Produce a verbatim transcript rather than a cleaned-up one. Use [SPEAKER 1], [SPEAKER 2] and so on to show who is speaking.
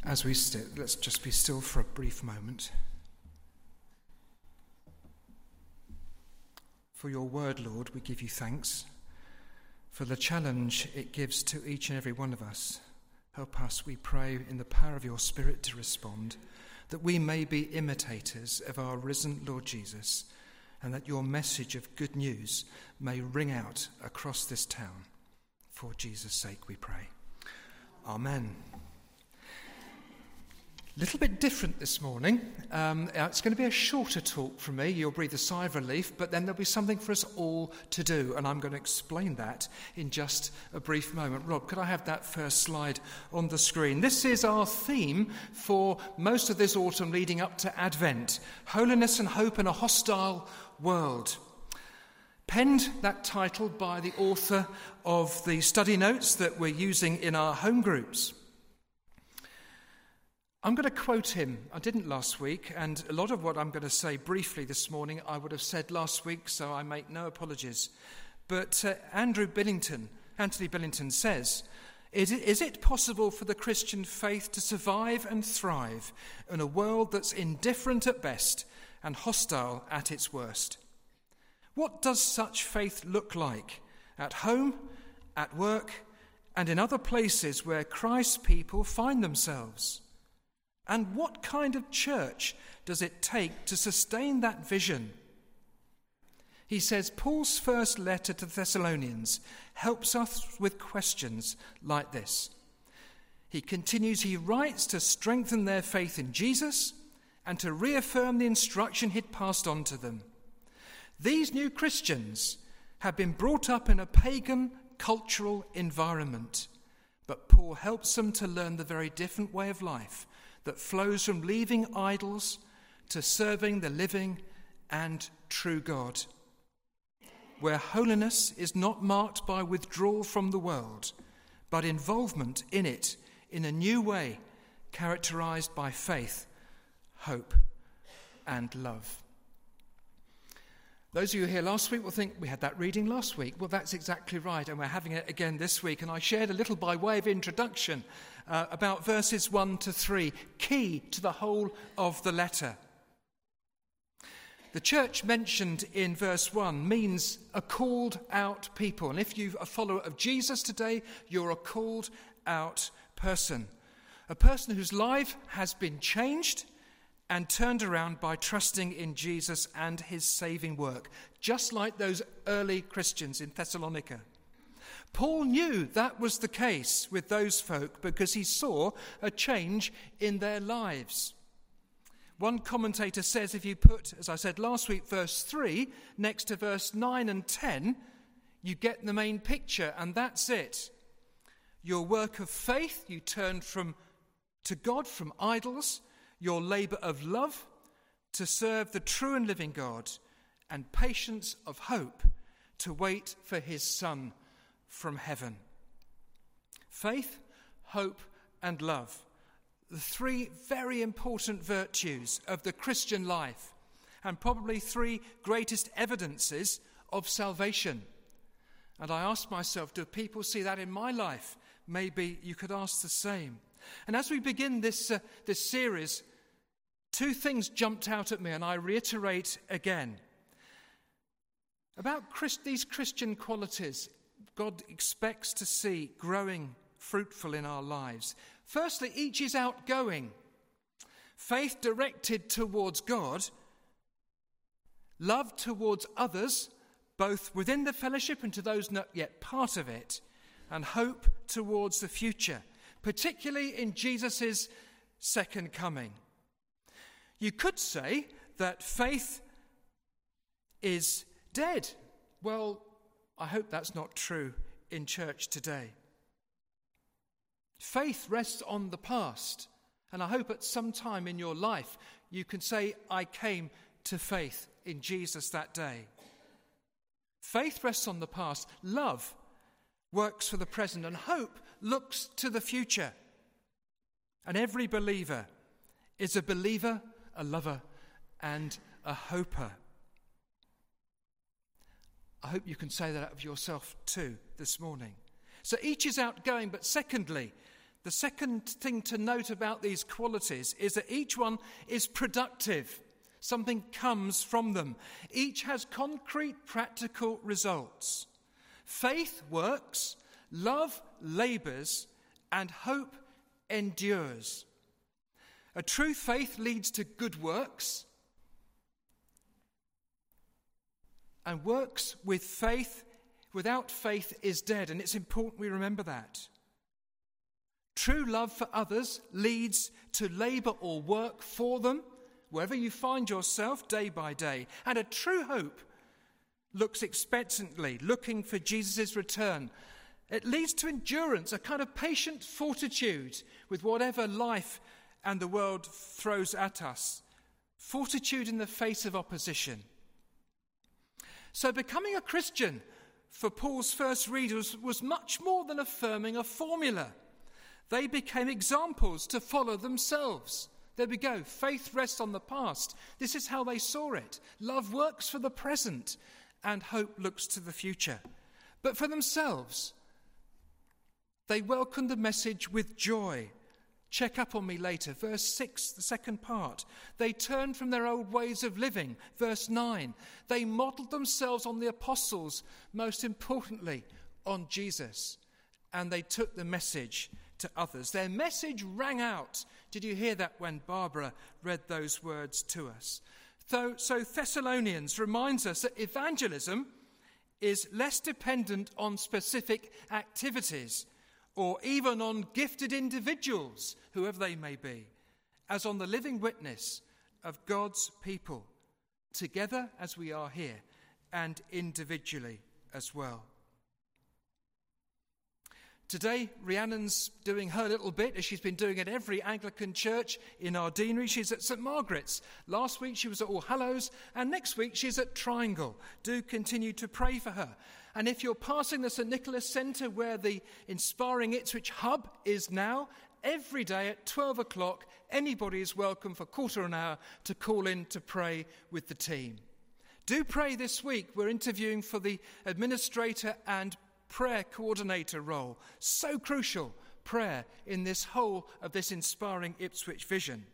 [SPEAKER 1] As we sit, let's just be still for a brief moment. For your word, Lord, we give you thanks. For the challenge it gives to each and every one of us. Help us, we pray, in the power of your Spirit to respond, that we may be imitators of our risen Lord Jesus, and that your message of good news may ring out across this town. For Jesus' sake we pray. Amen. A little bit different this morning. Um, it's going to be a shorter talk from me. You'll breathe a sigh of relief, but then there'll be something for us all to do, and I'm going to explain that in just a brief moment. Rob, could I have that first slide on the screen? This is our theme for most of this autumn leading up to Advent: holiness and hope in a hostile world. Penned, that title, by the author of the study notes that we're using in our home groups. I'm going to quote him. I didn't last week, and a lot of what I'm going to say briefly this morning I would have said last week, so I make no apologies. But uh, Andrew Billington, Anthony Billington says, is it, is it possible for the Christian faith to survive and thrive in a world that's indifferent at best and hostile at its worst? What does such faith look like at home, at work, and in other places where Christ's people find themselves? And what kind of church does it take to sustain that vision? He says Paul's first letter to the Thessalonians helps us with questions like this. He continues, he writes to strengthen their faith in Jesus and to reaffirm the instruction he'd passed on to them. These new Christians have been brought up in a pagan cultural environment, but Paul helps them to learn the very different way of life that flows from leaving idols to serving the living and true God, where holiness is not marked by withdrawal from the world, but involvement in it in a new way, characterized by faith, hope, and love. Those of you here last week will think we had that reading last week. Well, that's exactly right, and we're having it again this week. And I shared a little by way of introduction uh, about verses one to three, key to the whole of the letter. The church mentioned in verse one means a called out people. And if you're a follower of Jesus today, you're a called out person. A person whose life has been changed and turned around by trusting in Jesus and his saving work, just like those early Christians in Thessalonica. Paul knew that was the case with those folk because he saw a change in their lives. One commentator says if you put, as I said last week, verse three next to verse nine and ten, you get the main picture, and that's it. Your work of faith, you turned from to God from idols, your labour of love to serve the true and living God, and patience of hope to wait for his Son from heaven. Faith, hope, and love, the three very important virtues of the Christian life, and probably three greatest evidences of salvation. And I asked myself, do people see that in my life? Maybe you could ask the same. And as we begin this uh, this series, two things jumped out at me, and I reiterate again. About Christ, these Christian qualities God expects to see growing fruitful in our lives. Firstly, each is outgoing. Faith directed towards God, love towards others, both within the fellowship and to those not yet part of it, and hope towards the future, particularly in Jesus' second coming. You could say that faith is dead. Well, I hope that's not true in church today. Faith rests on the past, and I hope at some time in your life you can say, I came to faith in Jesus that day. Faith rests on the past. Love works for the present, and hope looks to the future. And every believer is a believer, a lover, and a hoper. I hope you can say that of yourself too this morning. So each is outgoing, but secondly, The second thing to note about these qualities is that each one is productive. Something comes from them. Each has concrete, practical results. Faith works, love labours, and hope endures. A true faith leads to good works, and works with faith, without faith is dead, and it's important we remember that. True love for others leads to labour or work for them, wherever you find yourself day by day. And a true hope looks expectantly, looking for Jesus' return. It leads to endurance, a kind of patient fortitude with whatever life and the world throws at us. Fortitude in the face of opposition. So becoming a Christian for Paul's first readers was much more than affirming a formula. They became examples to follow themselves. There we go. Faith rests on the past. This is how they saw it. Love works for the present, and hope looks to the future. But for themselves, they welcomed the message with joy. Check up on me later. Verse six, the second part. They turned from their old ways of living. Verse nine. They modelled themselves on the apostles, most importantly, on Jesus. And they took the message to others. Their message rang out. Did you hear that when Barbara read those words to us? So, so Thessalonians reminds us that evangelism is less dependent on specific activities or even on gifted individuals, whoever they may be, as on the living witness of God's people, together as we are here and individually as well. Today, Rhiannon's doing her little bit, as she's been doing at every Anglican church in our deanery. She's at St Margaret's. Last week she was at All Hallows, and next week she's at Triangle. Do continue to pray for her. And if you're passing the St Nicholas Centre, where the Inspiring Ipswich hub is now, every day at twelve o'clock, anybody is welcome for a quarter of an hour to call in to pray with the team. Do pray this week. We're interviewing for the administrator and prayer coordinator role. So crucial, prayer, in this whole of this Inspiring Ipswich vision.